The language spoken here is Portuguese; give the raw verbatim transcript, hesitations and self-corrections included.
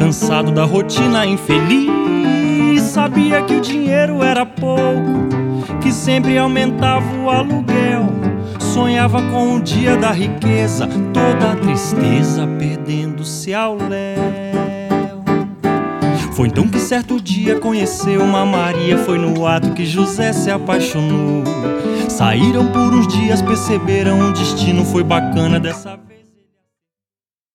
cansado da rotina infeliz. Sabia que o dinheiro era pouco, que sempre aumentava o aluguel. Sonhava com o dia da riqueza, toda a tristeza perdendo-se ao léu. Foi então que certo dia conheceu uma Maria, foi no ato que José se apaixonou. Saíram por uns dias, perceberam o destino, foi bacana dessa vez.